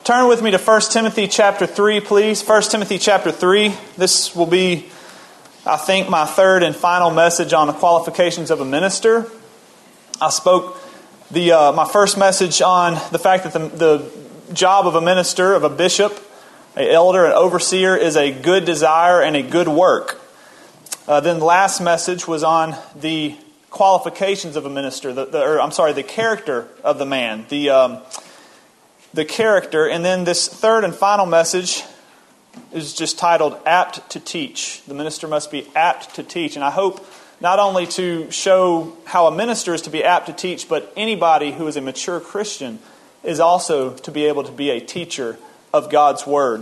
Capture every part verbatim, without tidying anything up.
Turn with me to First Timothy chapter three, please. First Timothy chapter three. This will be, I think, my third and final message on the qualifications of a minister. I spoke the uh, my first message on the fact that the, the job of a minister, of a bishop, an elder, an overseer, is a good desire and a good work. Uh, then the last message was on the qualifications of a minister, the, the, or I'm sorry, the character of the man, the um, the character. And then this third and final message is just titled "Apt to Teach." The minister must be apt to teach, and I hope not only to show how a minister is to be apt to teach, but anybody who is a mature Christian is also to be able to be a teacher of God's Word.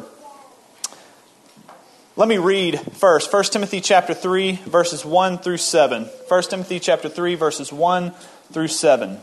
Let me read first, First Timothy chapter three, verses one through seven. First Timothy chapter three, verses one through seven.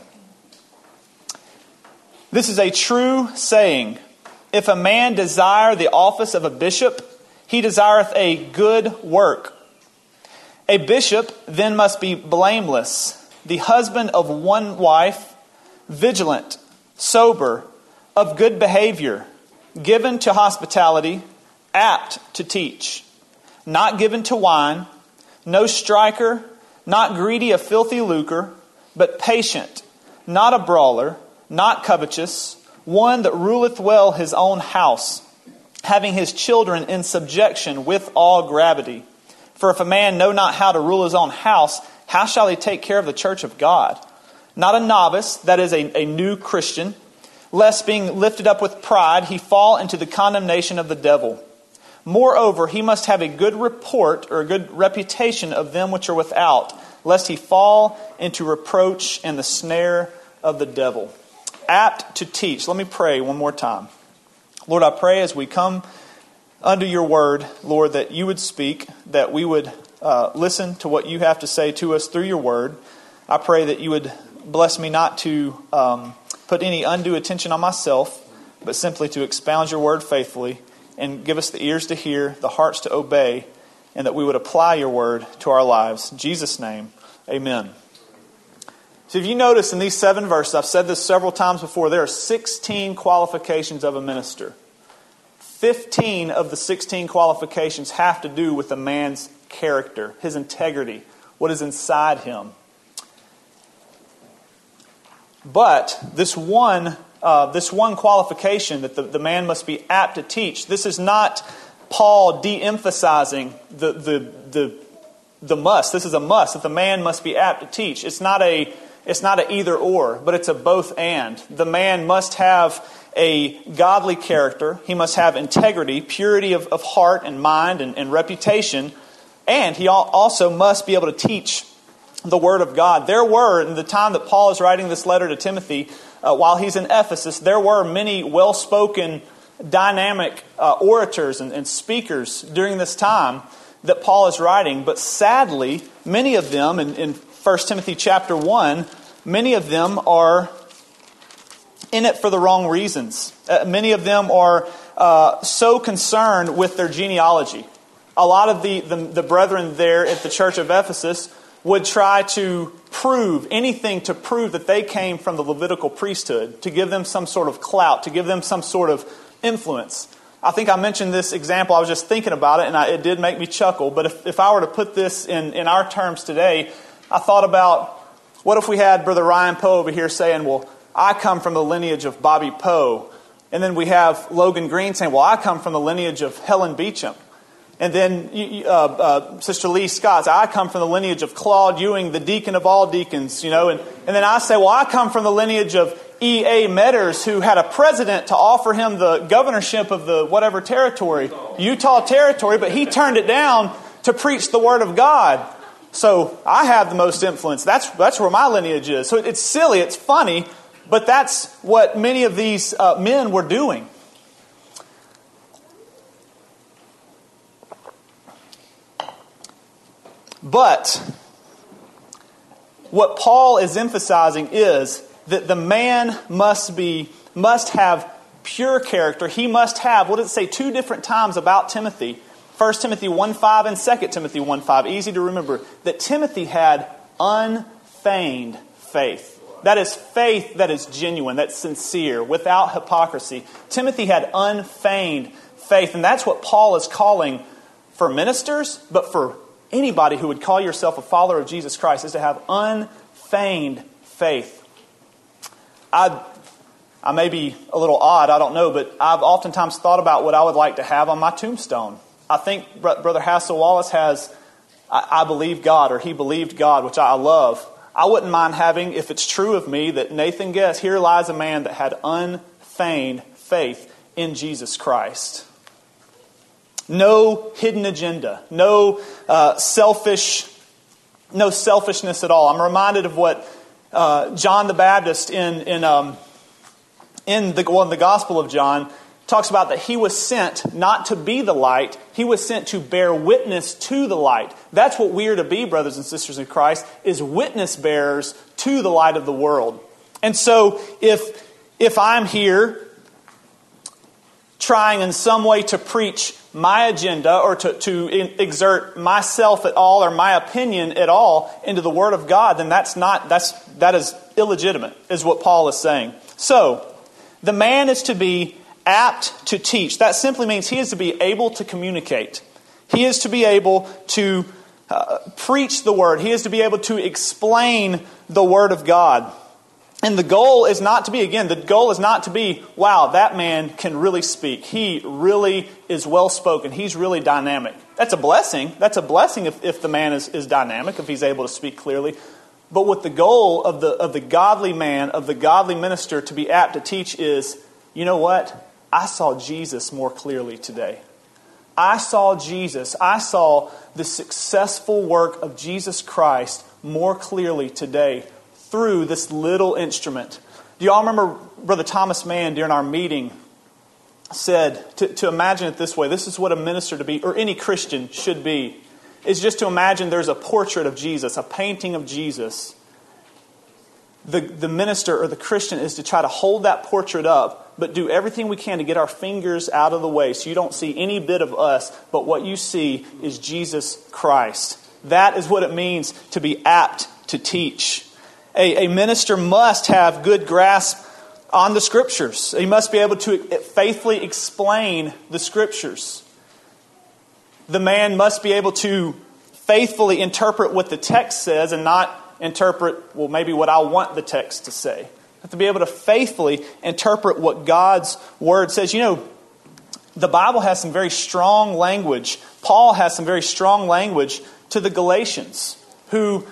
This is a true saying. If a man desire the office of a bishop, he desireth a good work. A bishop then must be blameless, the husband of one wife, vigilant, sober, of good behavior, given to hospitality, apt to teach, not given to wine, no striker, not greedy of filthy lucre, but patient, not a brawler, not covetous, one that ruleth well his own house, having his children in subjection with all gravity. For if a man know not how to rule his own house, how shall he take care of the church of God? Not a novice, that is a, a new Christian, lest being lifted up with pride, he fall into the condemnation of the devil. Moreover, he must have a good report or a good reputation of them which are without, lest he fall into reproach and the snare of the devil. Apt to teach. Let me pray one more time. Lord, I pray as we come under your word, Lord, that you would speak, that we would uh, listen to what you have to say to us through your word. I pray that you would bless me not to um, put any undue attention on myself, but simply to expound your word faithfully and give us the ears to hear, the hearts to obey, and that we would apply your word to our lives. In Jesus' name, amen. So if you notice in these seven verses, I've said this several times before, there are sixteen qualifications of a minister. fifteen of the sixteen qualifications have to do with a man's character, his integrity, what is inside him. But this one uh, this one qualification that the, the man must be apt to teach, this is not Paul de-emphasizing the, the, the, the must. This is a must, that the man must be apt to teach. It's not a It's not an either or, but it's a both and. The man must have a godly character. He must have integrity, purity of, of heart and mind and, and reputation. And he also must be able to teach the Word of God. There were, in the time that Paul is writing this letter to Timothy, uh, while he's in Ephesus, there were many well-spoken, dynamic uh, orators and, and speakers during this time that Paul is writing. But sadly, many of them, in, in First Timothy chapter one, many of them are in it for the wrong reasons. Uh, many of them are uh, so concerned with their genealogy. A lot of the, the, the brethren there at the church of Ephesus would try to prove anything to prove that they came from the Levitical priesthood, to give them some sort of clout, to give them some sort of influence. I think I mentioned this example. I was just thinking about it, and I, it did make me chuckle. But if, if I were to put this in, in our terms today, I thought about, what if we had Brother Ryan Poe over here saying, well, I come from the lineage of Bobby Poe. And then we have Logan Green saying, well, I come from the lineage of Helen Beecham. And then uh, uh, Sister Lee Scott says, I come from the lineage of Claude Ewing, the deacon of all deacons. you know. And, and then I say, well, I come from the lineage of E A Metters, who had a president to offer him the governorship of the whatever territory, Utah territory, but he turned it down to preach the Word of God. So I have the most influence. That's that's where my lineage is. So it's silly, it's funny, but that's what many of these uh, men were doing. But what Paul is emphasizing is that the man must be must have pure character. He must have, what does it say, two different times about Timothy. First Timothy one five and Second Timothy one five. Easy to remember. That Timothy had unfeigned faith. That is faith that is genuine, that's sincere, without hypocrisy. Timothy had unfeigned faith, and that's what Paul is calling for ministers, but for anybody who would call yourself a follower of Jesus Christ, is to have unfeigned faith. I, I may be a little odd, I don't know, but I've oftentimes thought about what I would like to have on my tombstone. I think Brother Hassel Wallace has, I, I believe God, or he believed God, which I love. I wouldn't mind having, if it's true of me, that Nathan Guess, here lies a man that had unfeigned faith in Jesus Christ. No hidden agenda, no uh, selfish, no selfishness at all. I'm reminded of what uh, John the Baptist in in um, in the well, in the Gospel of John talks about, that he was sent not to be the light, he was sent to bear witness to the light. That's what we are to be, brothers and sisters in Christ, is witness bearers to the light of the world. And so if if I'm here trying in some way to preach my agenda, or to, to exert myself at all, or my opinion at all into the Word of God, then that's not, that's, that is illegitimate, is what Paul is saying. So, the man is to be apt to teach. That simply means he is to be able to communicate. He is to be able to uh, preach the Word. He is to be able to explain the Word of God. And the goal is not to be, again, the goal is not to be, wow, that man can really speak. He really is well-spoken. He's really dynamic. That's a blessing. That's a blessing if, if the man is, is dynamic, if he's able to speak clearly. But what the goal of the of the godly man, of the godly minister to be apt to teach is, you know what? I saw Jesus more clearly today. I saw Jesus. I saw the successful work of Jesus Christ more clearly today through this little instrument. Do y'all remember Brother Thomas Mann during our meeting said to, to imagine it this way? This is what a minister to be, or any Christian should be, is just to imagine there's a portrait of Jesus, a painting of Jesus. The, the minister or the Christian is to try to hold that portrait up, but do everything we can to get our fingers out of the way so you don't see any bit of us, but what you see is Jesus Christ. That is what it means to be apt to teach. A, a minister must have good grasp on the Scriptures. He must be able to faithfully explain the Scriptures. The man must be able to faithfully interpret what the text says and not interpret, well, maybe what I want the text to say. You have to be able to faithfully interpret what God's Word says. You know, the Bible has some very strong language. Paul has some very strong language to the Galatians, who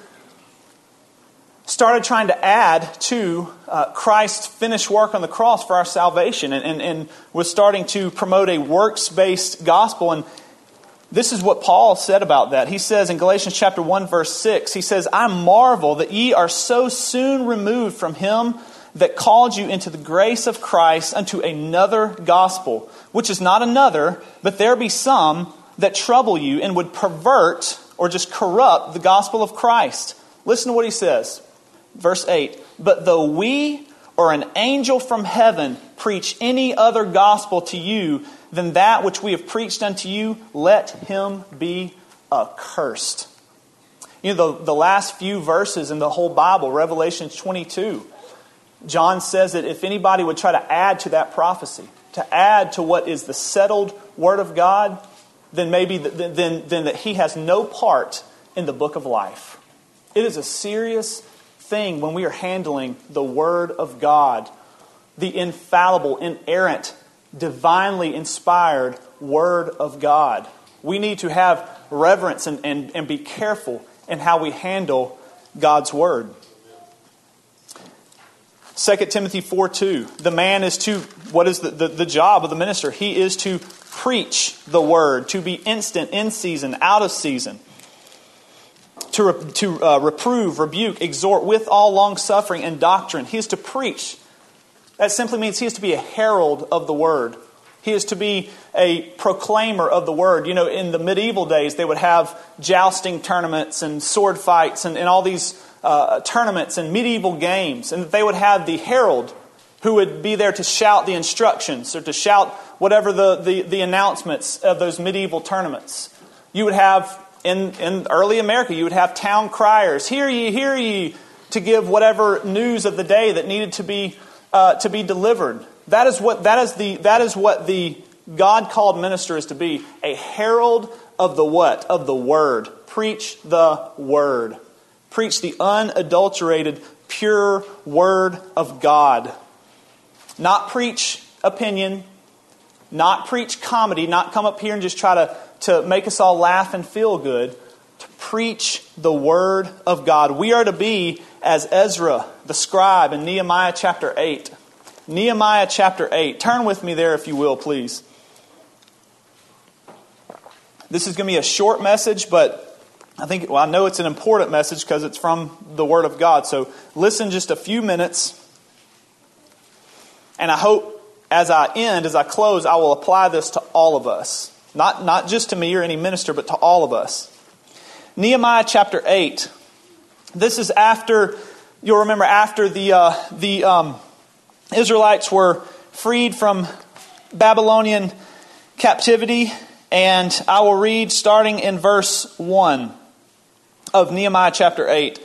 started trying to add to uh, Christ's finished work on the cross for our salvation, and, and, and was starting to promote a works-based gospel. And this is what Paul said about that. He says in Galatians chapter one, verse six, he says, I marvel that ye are so soon removed from him that called you into the grace of Christ unto another gospel, which is not another, but there be some that trouble you and would pervert or just corrupt the gospel of Christ. Listen to what he says. Verse eight, but though we or an angel from heaven preach any other gospel to you than that which we have preached unto you, let him be accursed. You know, the, the last few verses in the whole Bible, Revelation twenty-two, John says that if anybody would try to add to that prophecy, to add to what is the settled Word of God, then maybe the, then, then that he has no part in the book of life. It is a serious thing when we are handling the Word of God, the infallible, inerrant, divinely inspired Word of God. We need to have reverence and, and, and be careful in how we handle God's Word. Second Timothy four two, the man is to, what is the, the, the job of the minister? He is to preach the Word, to be instant, in season, out of season. To, re, to uh, reprove, rebuke, exhort with all long-suffering and doctrine. He is to preach. That simply means he is to be a herald of the Word. He is to be a proclaimer of the Word. You know, in the medieval days, they would have jousting tournaments and sword fights and, and all these uh, tournaments and medieval games. And they would have the herald who would be there to shout the instructions or to shout whatever the, the, the announcements of those medieval tournaments. You would have... In, in early America, you would have town criers. Hear ye, hear ye, to give whatever news of the day that needed to be uh, to be delivered. That is what that is the that is what the God-called minister is to be, a herald of the what? Of the Word. Preach the Word. Preach the unadulterated, pure Word of God. Not preach opinion, not preach comedy, not come up here and just try to, to make us all laugh and feel good. To preach the Word of God. We are to be as Ezra, the scribe, in Nehemiah chapter eight. Nehemiah chapter eight. Turn with me there if you will, please. This is going to be a short message, but I think, well, I know it's an important message because it's from the Word of God. So listen just a few minutes. And I hope as I end, as I close, I will apply this to all of us. Not, not just to me or any minister, but to all of us. Nehemiah chapter eight. This is after, you'll remember, after the, uh, the um, Israelites were freed from Babylonian captivity. And I will read starting in verse one of Nehemiah chapter eight.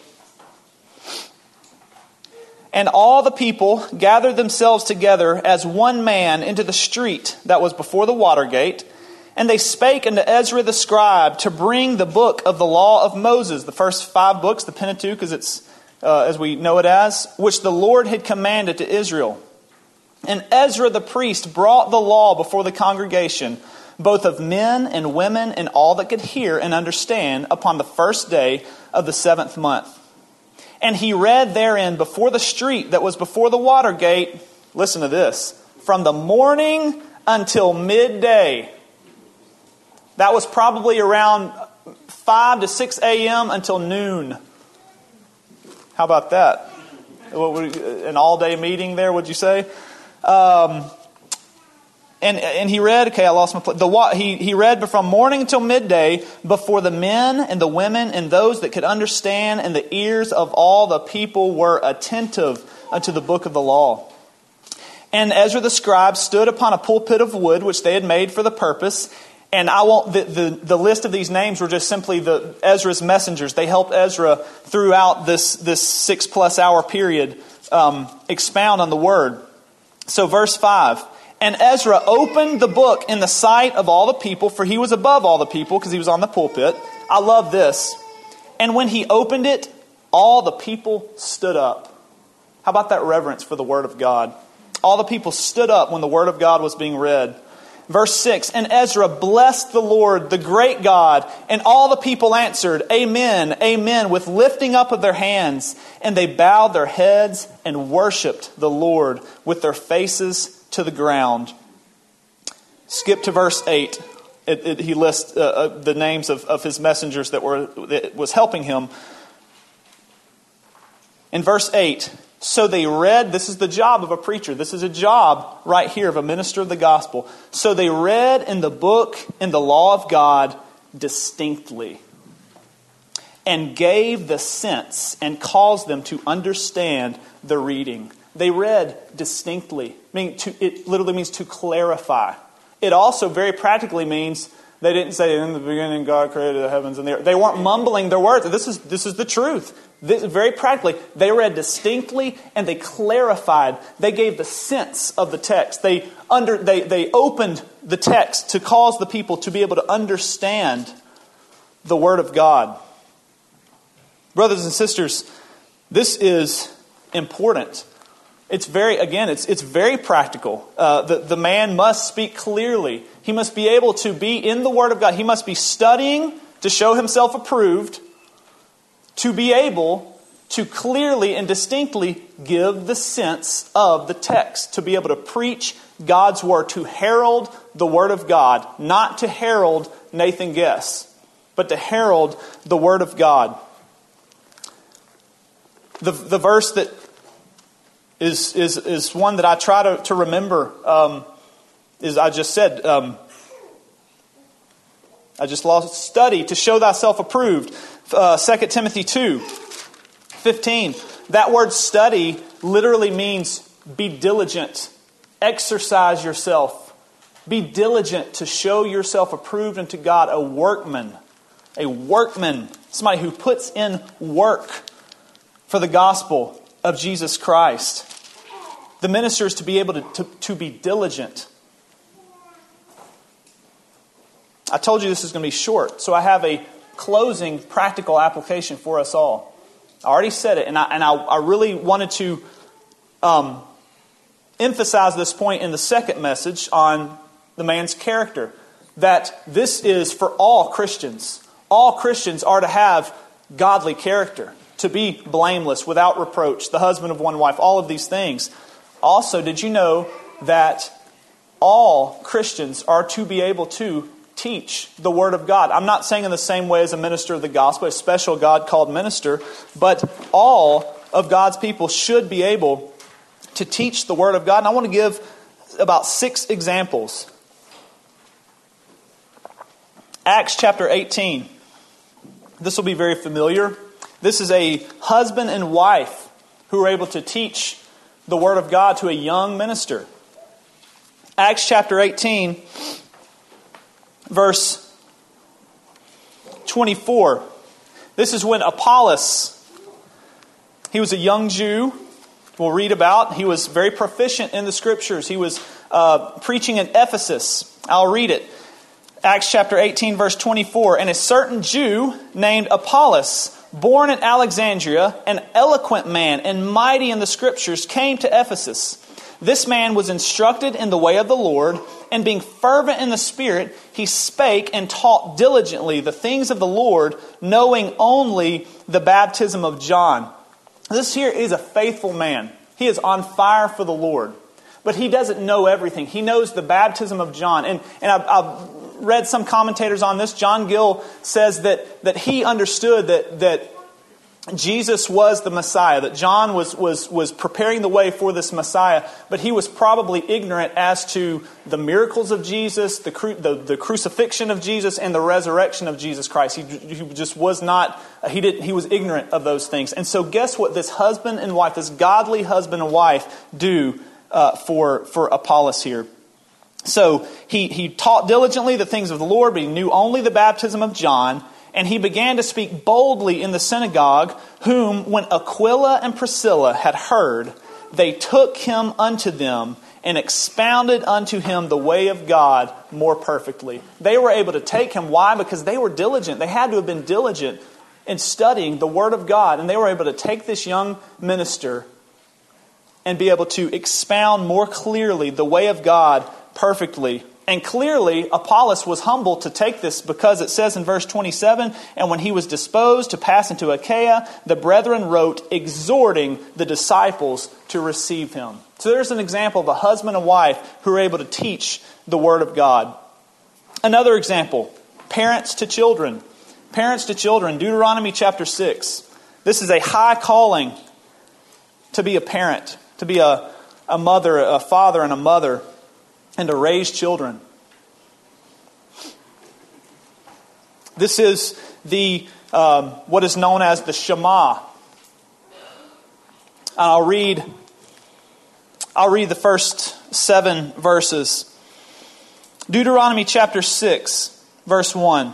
And all the people gathered themselves together as one man into the street that was before the water gate. And they spake unto Ezra the scribe to bring the book of the law of Moses, the first five books, the Pentateuch as, it's, uh, as we know it as, which the Lord had commanded to Israel. And Ezra the priest brought the law before the congregation, both of men and women and all that could hear and understand, upon the first day of the seventh month. And he read therein before the street that was before the water gate, listen to this, from the morning until midday. That was probably around five to six a.m. until noon. How about that? An all-day meeting there, would you say? Um... And and he read, okay, I lost my place. The, he, he read from morning until midday before the men and the women and those that could understand, and the ears of all the people were attentive unto the book of the law. And Ezra the scribe stood upon a pulpit of wood, which they had made for the purpose. And I won't, the, the, the list of these names were just simply the Ezra's messengers. They helped Ezra throughout this, this six plus hour period um, expound on the word. So verse five. And Ezra opened the book in the sight of all the people, for he was above all the people because he was on the pulpit. I love this. And when he opened it, all the people stood up. How about that reverence for the Word of God? All the people stood up when the Word of God was being read. Verse six, and Ezra blessed the Lord, the great God, and all the people answered, Amen, Amen, with lifting up of their hands. And they bowed their heads and worshipped the Lord with their faces to the ground. Skip to verse eight. It, it, he lists uh, uh, the names of, of his messengers that were that was helping him. In verse eight, so they read, this is the job of a preacher. This is a job right here of a minister of the gospel. So they read in the book, in the law of God, distinctly, and gave the sense and caused them to understand the reading. They read distinctly. I mean, to, it literally means to clarify. It also very practically means they didn't say, in the beginning God created the heavens and the earth. They weren't mumbling their words. This is this is the truth. This, very practically, they read distinctly and they clarified. They gave the sense of the text. They under they they opened the text to cause the people to be able to understand the Word of God. Brothers and sisters, this is important. It's very, again, it's it's very practical. Uh, the, the man must speak clearly. He must be able to be in the Word of God. He must be studying to show himself approved, to be able to clearly and distinctly give the sense of the text, to be able to preach God's Word, to herald the Word of God, not to herald Nathan Guess, but to herald the Word of God. The, the verse that Is, is is one that I try to, to remember, um, is I just said, um, I just lost study to show thyself approved. Uh, Second Timothy two fifteen. That word study literally means be diligent. Exercise yourself. Be diligent to show yourself approved unto God, a workman. A workman. Somebody who puts in work. for the gospel of Jesus Christ. The minister is to be able to, to, to be diligent. I told you this is going to be short, so I have a closing practical application for us all. I already said it, and I, and I, I really wanted to um, emphasize this point in the second message on the man's character, that this is for all Christians. All Christians are to have godly character, to be blameless, without reproach, the husband of one wife, all of these things. Also, did you know that all Christians are to be able to teach the Word of God? I'm not saying in the same way as a minister of the gospel, a special God-called minister, but all of God's people should be able to teach the Word of God. And I want to give about six examples. Acts chapter eighteen. This will be very familiar. This is a husband and wife who are able to teach the Word of God to a young minister. Acts chapter eighteen, verse twenty-four. This is when Apollos, he was a young Jew, we'll read about. He was very proficient in the Scriptures. He was uh, preaching in Ephesus. I'll read it. Acts chapter eighteen, verse twenty-four. And a certain Jew named Apollos, born in Alexandria, an eloquent man and mighty in the Scriptures, came to Ephesus. This man was instructed in the way of the Lord, and being fervent in the Spirit, he spake and taught diligently the things of the Lord, knowing only the baptism of John. This here is a faithful man. He is on fire for the Lord. But he doesn't know everything. He knows the baptism of John. And, and I've, I've read some commentators on this. John Gill says that, that he understood that, that Jesus was the Messiah, that John was, was, was preparing the way for this Messiah, but he was probably ignorant as to the miracles of Jesus, the, cru- the, the crucifixion of Jesus, and the resurrection of Jesus Christ. He, he just was not, he didn't, he was ignorant of those things. And so guess what this husband and wife, this godly husband and wife do uh, for, for Apollos here? So he, he taught diligently the things of the Lord, but he knew only the baptism of John. And he began to speak boldly in the synagogue, whom, when Aquila and Priscilla had heard, they took him unto them and expounded unto him the way of God more perfectly. They were able to take him. Why? Because they were diligent. They had to have been diligent in studying the Word of God. And they were able to take this young minister and be able to expound more clearly the way of God perfectly. And clearly, Apollos was humble to take this, because it says in verse twenty-seven, and when he was disposed to pass into Achaia, the brethren wrote, exhorting the disciples to receive him. So there's an example of a husband and wife who are able to teach the Word of God. Another example, parents to children. Parents to children, Deuteronomy chapter six. This is a high calling to be a parent, to be a, a mother, a father and a mother, and to raise children. This is the um, what is known as the Shema. And I'll read. I'll read the first seven verses. Deuteronomy chapter six, verse one.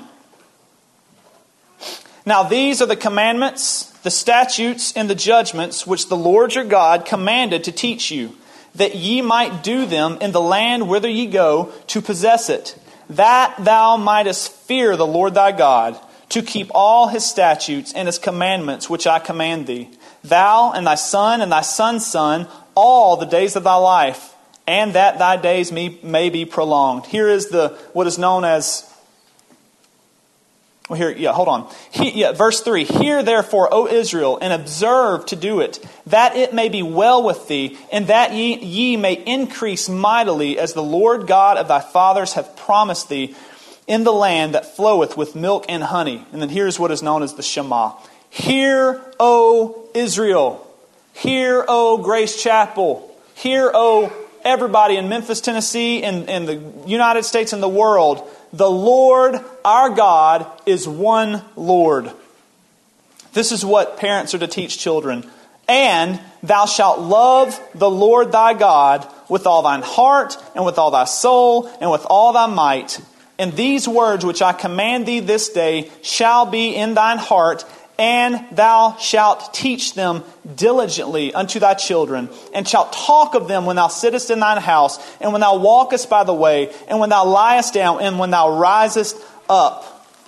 Now these are the commandments, the statutes, and the judgments which the Lord your God commanded to teach you, that ye might do them in the land whither ye go to possess it, that thou mightest fear the Lord thy God, to keep all his statutes and his commandments which I command thee, thou and thy son and thy son's son, all the days of thy life, and that thy days may, may be prolonged. Here is the what is known as Well, here, yeah, hold on. He, yeah, verse three. Hear therefore, O Israel, and observe to do it, that it may be well with thee, and that ye, ye may increase mightily, as the Lord God of thy fathers hath promised thee, in the land that floweth with milk and honey. And then here's what is known as the Shema. Hear, O Israel. Hear, O Grace Chapel. Hear, O everybody in Memphis, Tennessee, and, and the United States and the world. The Lord, our God, is one Lord. This is what parents are to teach children. And thou shalt love the Lord thy God with all thine heart, and with all thy soul, and with all thy might. And these words which I command thee this day shall be in thine heart, And thou shalt teach them diligently unto thy children, and shalt talk of them when thou sittest in thine house, and when thou walkest by the way, and when thou liest down, and when thou risest up.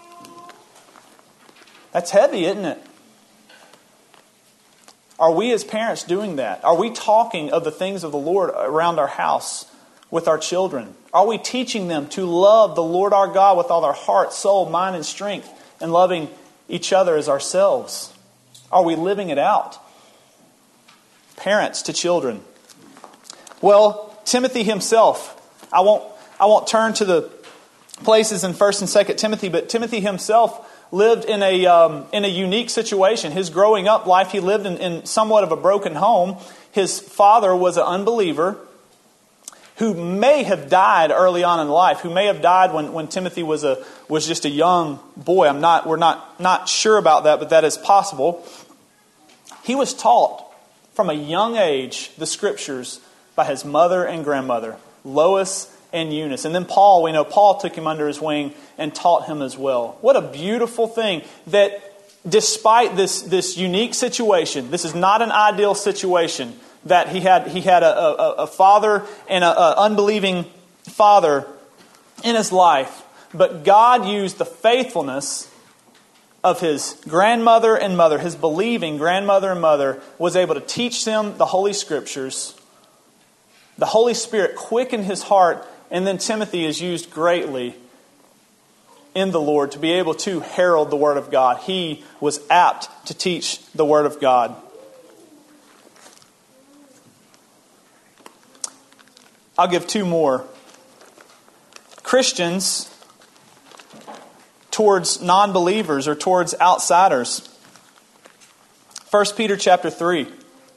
That's heavy, isn't it? Are we as parents doing that? Are we talking of the things of the Lord around our house with our children? Are we teaching them to love the Lord our God with all our heart, soul, mind, and strength, and loving each other as ourselves? Are we living it out? Parents to children. Well, Timothy himself, I won't I won't turn to the places in First and Second Timothy, but Timothy himself lived in a um, in a unique situation. His growing up life, he lived in, in somewhat of a broken home. His father was an unbeliever who may have died early on in life, who may have died when, when Timothy was a was just a young boy. I'm not we're not not sure about that, but that is possible. He was taught from a young age the Scriptures by his mother and grandmother, Lois and Eunice. And then Paul, we know Paul took him under his wing and taught him as well. What a beautiful thing that despite this, this unique situation, this is not an ideal situation, that he had he had a, a, a father and an unbelieving father in his life. But God used the faithfulness of his grandmother and mother, his believing grandmother and mother, was able to teach them the Holy Scriptures. The Holy Spirit quickened his heart, and then Timothy is used greatly in the Lord to be able to herald the Word of God. He was apt to teach the Word of God. I'll give two more. Christians towards non-believers or towards outsiders. First Peter chapter three.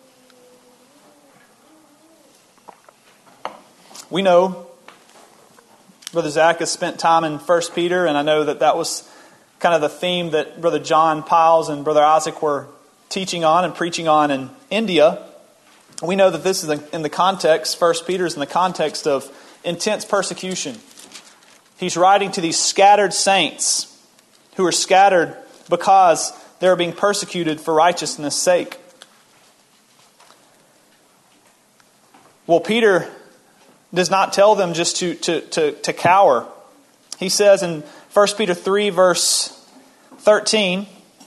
We know Brother Zach has spent time in First Peter, and I know that that was kind of the theme that Brother John Piles and Brother Isaac were teaching on and preaching on in India. We know that this is in the context, First Peter is in the context of intense persecution. He's writing to these scattered saints who are scattered because they're being persecuted for righteousness' sake. Well, Peter does not tell them just to, to, to, to cower. He says in First Peter three, verse thirteen,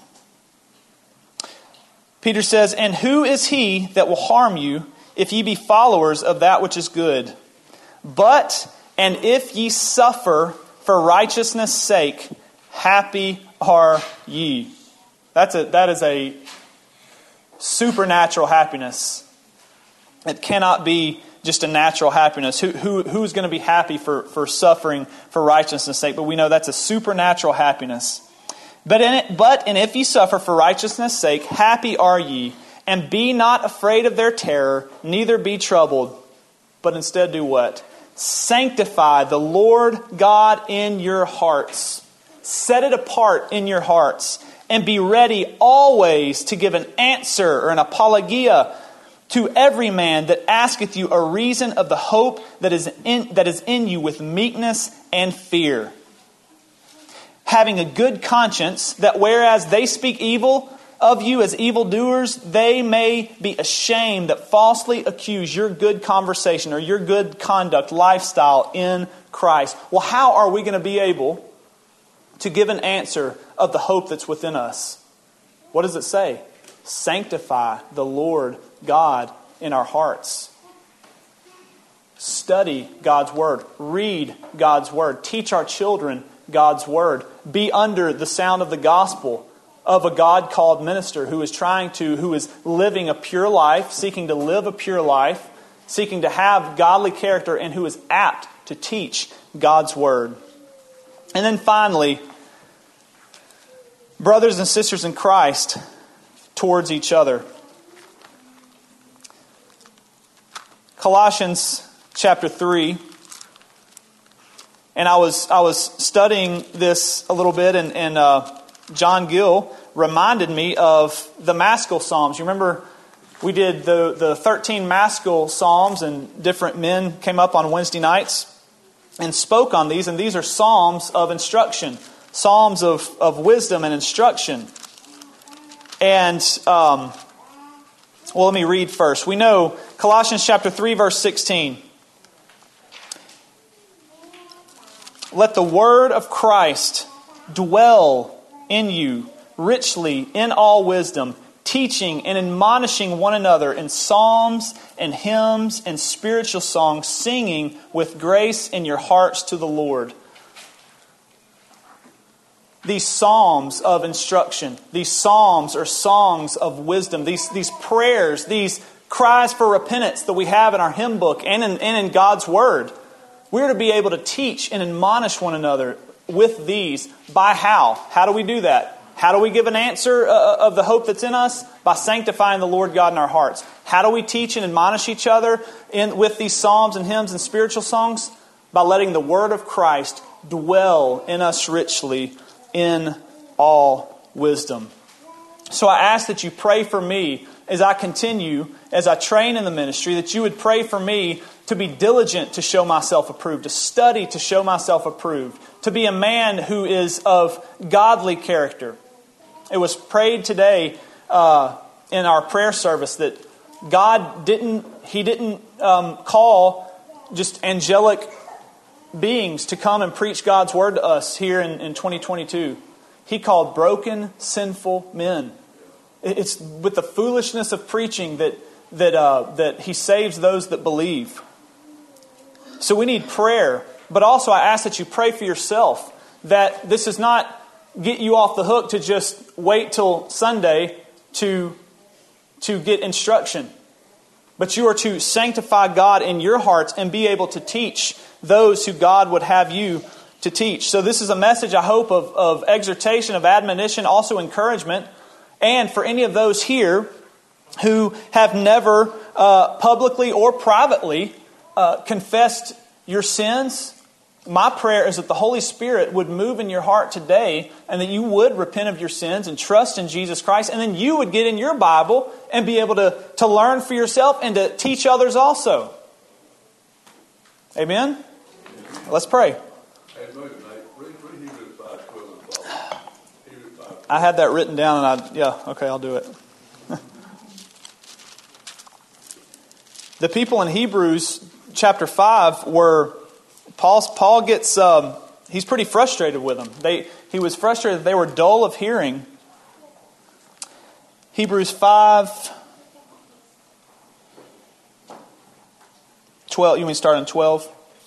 Peter says, "And who is he that will harm you if ye be followers of that which is good? But, and if ye suffer for righteousness' sake, happy are ye." That's a, that is a supernatural happiness. It cannot be just a natural happiness. Who, who, who's going to be happy for, for suffering for righteousness' sake? But we know that's a supernatural happiness. But in it, but and if ye suffer for righteousness' sake, happy are ye, and be not afraid of their terror, neither be troubled, but instead do what? Sanctify the Lord God in your hearts. Set it apart in your hearts, and be ready always to give an answer or an apologia to every man that asketh you a reason of the hope that is in, that is in you with meekness and fear. Having a good conscience, that whereas they speak evil of you as evildoers, they may be ashamed that falsely accuse your good conversation or your good conduct, lifestyle in Christ. Well, how are we going to be able to give an answer of the hope that's within us? What does it say? Sanctify the Lord God in our hearts. Study God's Word. Read God's Word. Teach our children God's Word. Be under the sound of the gospel of a God-called minister who is trying to, who is living a pure life, seeking to live a pure life, seeking to have godly character, and who is apt to teach God's Word. And then finally, brothers and sisters in Christ towards each other. Colossians chapter three. And I was I was studying this a little bit, and, and uh, John Gill reminded me of the Maskell Psalms. You remember we did the, the thirteen Maskell Psalms, and different men came up on Wednesday nights and spoke on these. And these are psalms of instruction, psalms of, of wisdom and instruction. And, um, well, let me read first. We know Colossians chapter three, verse sixteen. Let the word of Christ dwell in you richly in all wisdom, teaching and admonishing one another in psalms and hymns and spiritual songs, singing with grace in your hearts to the Lord. These psalms of instruction, these psalms are songs of wisdom, these, these prayers, these cries for repentance that we have in our hymn book and in, and in God's Word. We're to be able to teach and admonish one another with these. By how? How do we do that? How do we give an answer uh, of the hope that's in us? By sanctifying the Lord God in our hearts. How do we teach and admonish each other in with these psalms and hymns and spiritual songs? By letting the word of Christ dwell in us richly in all wisdom. So I ask that you pray for me as I continue, as I train in the ministry, that you would pray for me to be diligent to show myself approved, to study to show myself approved, to be a man who is of godly character. It was prayed today uh, in our prayer service that God didn't, He didn't um, call just angelic beings to come and preach God's word to us here in, in twenty twenty-two. He called broken, sinful men. It's with the foolishness of preaching that that uh, that He saves those that believe. So we need prayer, but also I ask that you pray for yourself, that this is not get you off the hook to just wait till Sunday to, to get instruction. But you are to sanctify God in your hearts and be able to teach those who God would have you to teach. So this is a message, I hope, of, of exhortation, of admonition, also encouragement. And for any of those here who have never uh, publicly or privately uh, confessed your sins, my prayer is that the Holy Spirit would move in your heart today and that you would repent of your sins and trust in Jesus Christ. And then you would get in your Bible and be able to, to learn for yourself and to teach others also. Amen? Let's pray. I had that written down and I, yeah, okay, I'll do it. The people in Hebrews chapter five were, Paul's, Paul gets, um, he's pretty frustrated with them. They, he was frustrated that they were dull of hearing. Hebrews five, twelve, you mean start on twelve?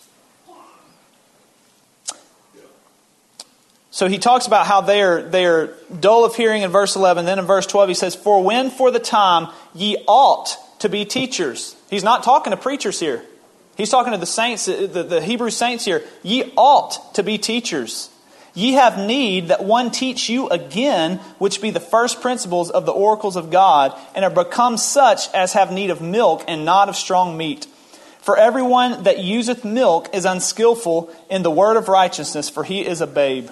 So he talks about how they are, they are dull of hearing in verse eleven. Then in verse twelve he says, "For when for the time ye ought to be teachers." He's not talking to preachers here. He's talking to the saints, the, the Hebrew saints here. "Ye ought to be teachers. Ye have need that one teach you again, which be the first principles of the oracles of God, and are become such as have need of milk and not of strong meat. For everyone that useth milk is unskillful in the word of righteousness, for he is a babe.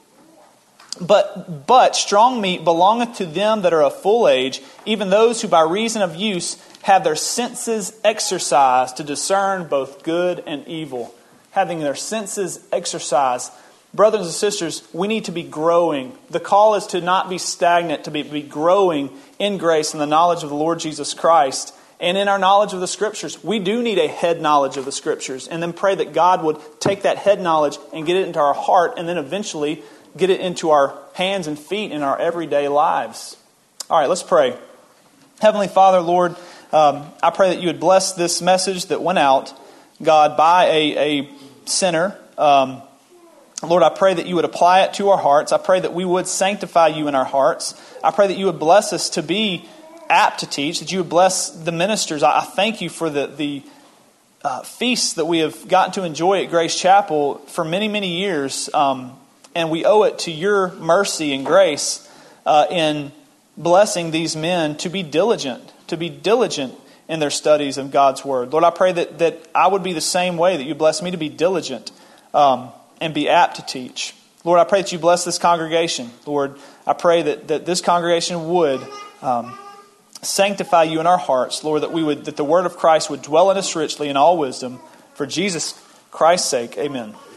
But, but strong meat belongeth to them that are of full age, even those who by reason of use have their senses exercised to discern both good and evil." Having their senses exercised. Brothers and sisters, we need to be growing. The call is to not be stagnant, to be, be growing in grace and the knowledge of the Lord Jesus Christ. And in our knowledge of the Scriptures, we do need a head knowledge of the Scriptures. And then pray that God would take that head knowledge and get it into our heart, and then eventually get it into our hands and feet in our everyday lives. All right, let's pray. Heavenly Father, Lord, um, I pray that you would bless this message that went out, God, by a, a sinner. Um, Lord, I pray that you would apply it to our hearts. I pray that we would sanctify you in our hearts. I pray that you would bless us to be apt to teach, that you would bless the ministers. I, I thank you for the, the uh, feasts that we have gotten to enjoy at Grace Chapel for many, many years. Um, and we owe it to your mercy and grace uh, in blessing these men to be diligent, to be diligent in their studies of God's Word. Lord, I pray that, that I would be the same way, that you bless me to be diligent um, and be apt to teach. Lord, I pray that you bless this congregation. Lord, I pray that, that this congregation would um, sanctify you in our hearts. Lord, that we would that the Word of Christ would dwell in us richly in all wisdom. For Jesus Christ's sake, amen.